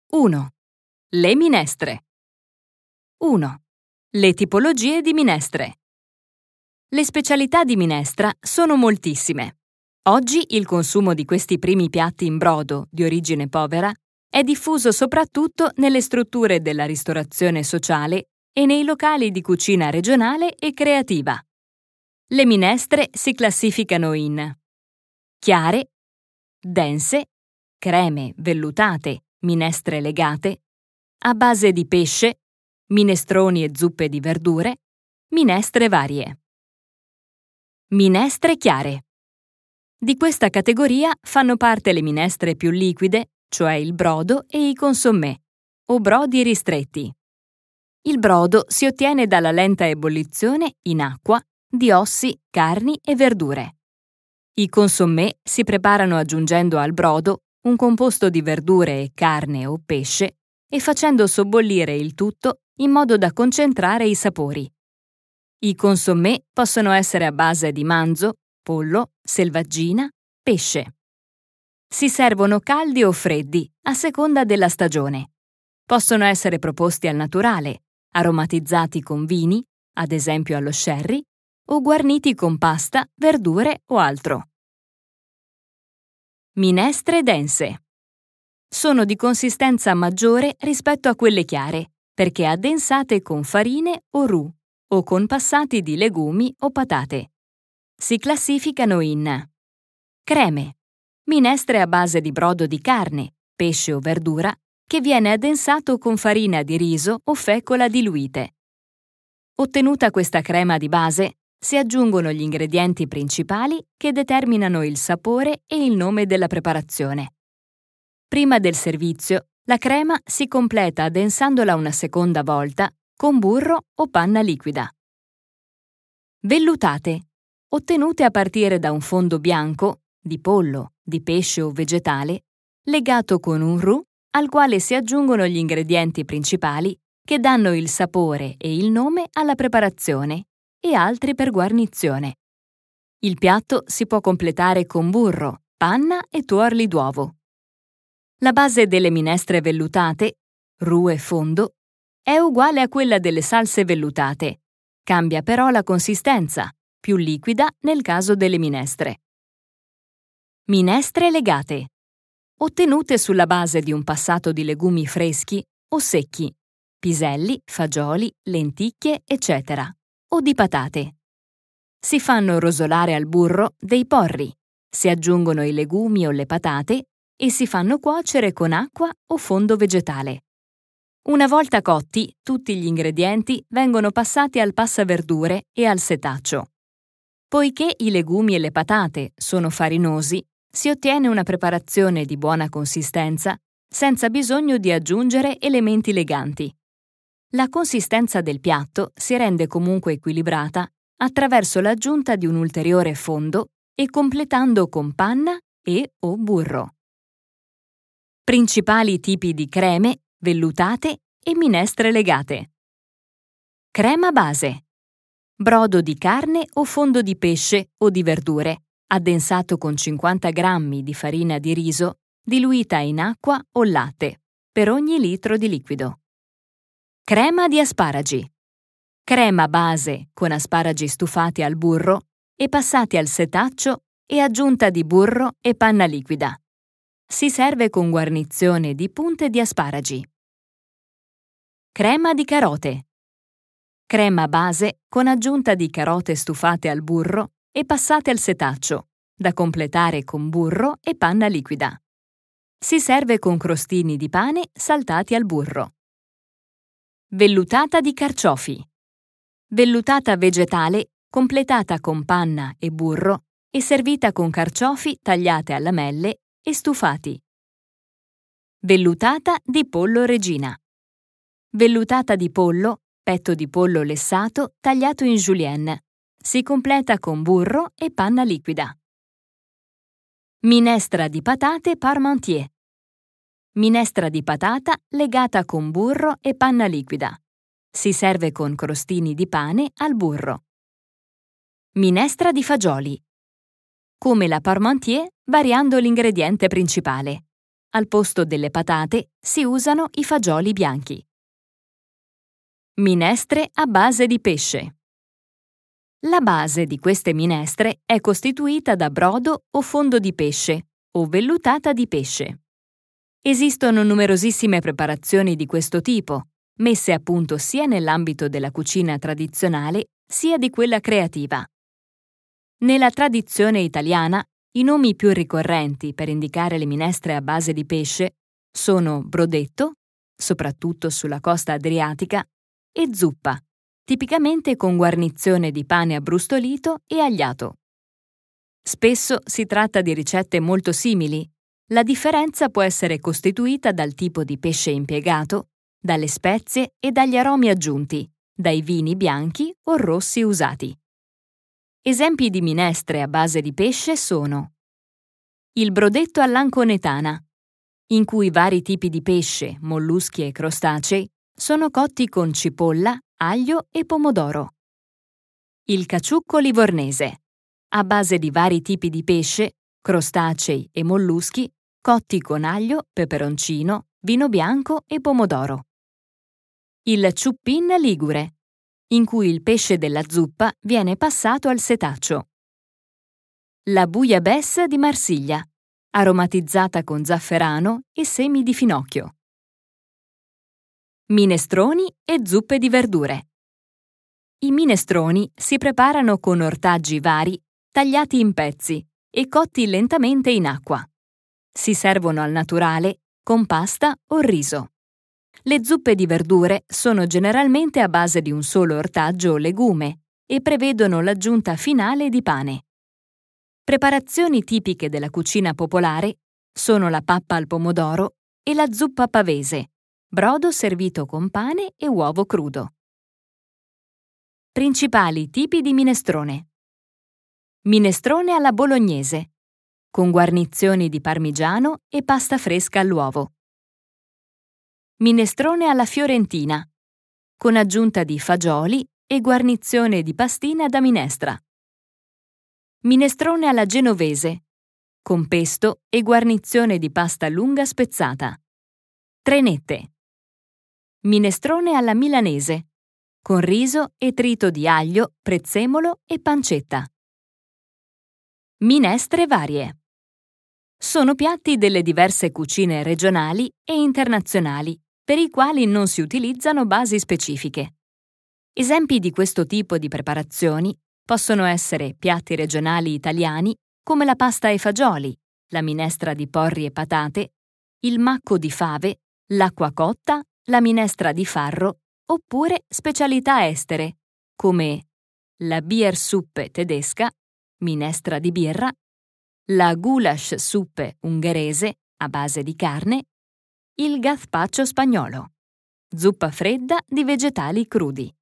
1. Le minestre. 1. Le tipologie di minestre. Le specialità di minestra sono moltissime. Oggi il consumo di questi primi piatti in brodo di origine povera è diffuso soprattutto nelle strutture della ristorazione sociale e nei locali di cucina regionale e creativa. Le minestre si classificano in chiare, dense, creme vellutate, minestre legate, a base di pesce, minestroni e zuppe di verdure, minestre varie. Minestre chiare. Di questa categoria fanno parte le minestre più liquide, cioè il brodo e i consommé, o brodi ristretti. Il brodo si ottiene dalla lenta ebollizione in acqua di ossi, carni e verdure. I consommé si preparano aggiungendo al brodo un composto di verdure e carne o pesce e facendo sobbollire il tutto in modo da concentrare i sapori. I consommé possono essere a base di manzo, pollo, selvaggina, pesce. Si servono caldi o freddi, a seconda della stagione. Possono essere proposti al naturale, aromatizzati con vini, ad esempio allo sherry, o guarniti con pasta, verdure o altro. Minestre dense. Sono di consistenza maggiore rispetto a quelle chiare, perché addensate con farine o roux, o con passati di legumi o patate. Si classificano in creme, minestre a base di brodo di carne, pesce o verdura, che viene addensato con farina di riso o fecola diluite. Ottenuta questa crema di base, si aggiungono gli ingredienti principali che determinano il sapore e il nome della preparazione. Prima del servizio, la crema si completa addensandola una seconda volta con burro o panna liquida. Vellutate, ottenute a partire da un fondo bianco, di pollo, di pesce o vegetale, legato con un roux al quale si aggiungono gli ingredienti principali che danno il sapore e il nome alla preparazione e altri per guarnizione. Il piatto si può completare con burro, panna e tuorli d'uovo. La base delle minestre vellutate, roux e fondo, è uguale a quella delle salse vellutate. Cambia però la consistenza, più liquida nel caso delle minestre. Minestre legate. Ottenute sulla base di un passato di legumi freschi o secchi, piselli, fagioli, lenticchie, eccetera, o di patate. Si fanno rosolare al burro dei porri, si aggiungono i legumi o le patate e si fanno cuocere con acqua o fondo vegetale. Una volta cotti, tutti gli ingredienti vengono passati al passaverdure e al setaccio. Poiché i legumi e le patate sono farinosi, si ottiene una preparazione di buona consistenza senza bisogno di aggiungere elementi leganti. La consistenza del piatto si rende comunque equilibrata attraverso l'aggiunta di un ulteriore fondo e completando con panna e o burro. Principali tipi di creme, vellutate e minestre legate. Crema base. Brodo di carne o fondo di pesce o di verdure, addensato con 50 g di farina di riso, diluita in acqua o latte, per ogni litro di liquido. Crema di asparagi. Crema base con asparagi stufati al burro e passati al setaccio e aggiunta di burro e panna liquida. Si serve con guarnizione di punte di asparagi. Crema di carote. Crema base con aggiunta di carote stufate al burro e passate al setaccio, da completare con burro e panna liquida. Si serve con crostini di pane saltati al burro. Vellutata di carciofi. Vellutata vegetale completata con panna e burro e servita con carciofi tagliate a lamelle e stufati. Vellutata di pollo regina. Vellutata di pollo, petto di pollo lessato tagliato in julienne. Si completa con burro e panna liquida. Minestra di patate parmentier. Minestra di patata legata con burro e panna liquida. Si serve con crostini di pane al burro. Minestra di fagioli. Come la parmentier, variando l'ingrediente principale. al posto delle patate si usano i fagioli bianchi. Minestre a base di pesce. La base di queste minestre è costituita da brodo o fondo di pesce o vellutata di pesce. Esistono numerosissime preparazioni di questo tipo, messe a punto sia nell'ambito della cucina tradizionale sia di quella creativa. Nella tradizione italiana, i nomi più ricorrenti per indicare le minestre a base di pesce sono brodetto, soprattutto sulla costa adriatica, e zuppa, tipicamente con guarnizione di pane abbrustolito e agliato. Spesso si tratta di ricette molto simili. La differenza può essere costituita dal tipo di pesce impiegato, dalle spezie e dagli aromi aggiunti, dai vini bianchi o rossi usati. Esempi di minestre a base di pesce sono il brodetto all'anconetana, in cui vari tipi di pesce, molluschi e crostacei sono cotti con cipolla, aglio e pomodoro. Il caciucco livornese, a base di vari tipi di pesce, crostacei e molluschi, cotti con aglio, peperoncino, vino bianco e pomodoro. Il ciuppin ligure, in cui il pesce della zuppa viene passato al setaccio. La bouillabaisse di Marsiglia, aromatizzata con zafferano e semi di finocchio. Minestroni e zuppe di verdure. I minestroni si preparano con ortaggi vari, tagliati in pezzi e cotti lentamente in acqua. Si servono al naturale, con pasta o riso. Le zuppe di verdure sono generalmente a base di un solo ortaggio o legume e prevedono l'aggiunta finale di pane. Preparazioni tipiche della cucina popolare sono la pappa al pomodoro e la zuppa pavese, brodo servito con pane e uovo crudo. Principali tipi di minestrone. Minestrone alla bolognese, con guarnizioni di parmigiano e pasta fresca all'uovo. Minestrone alla fiorentina, con aggiunta di fagioli e guarnizione di pastina da minestra. Minestrone alla genovese, con pesto e guarnizione di pasta lunga spezzata. Trenette. Minestrone alla milanese, con riso e trito di aglio, prezzemolo e pancetta. Minestre varie. Sono piatti delle diverse cucine regionali e internazionali, per i quali non si utilizzano basi specifiche. Esempi di questo tipo di preparazioni possono essere piatti regionali italiani come la pasta e fagioli, la minestra di porri e patate, il macco di fave, l'acqua cotta, la minestra di farro, oppure specialità estere come la Biersuppe tedesca, minestra di birra, la Gulaschsuppe ungherese a base di carne, il gazpacho spagnolo, zuppa fredda di vegetali crudi.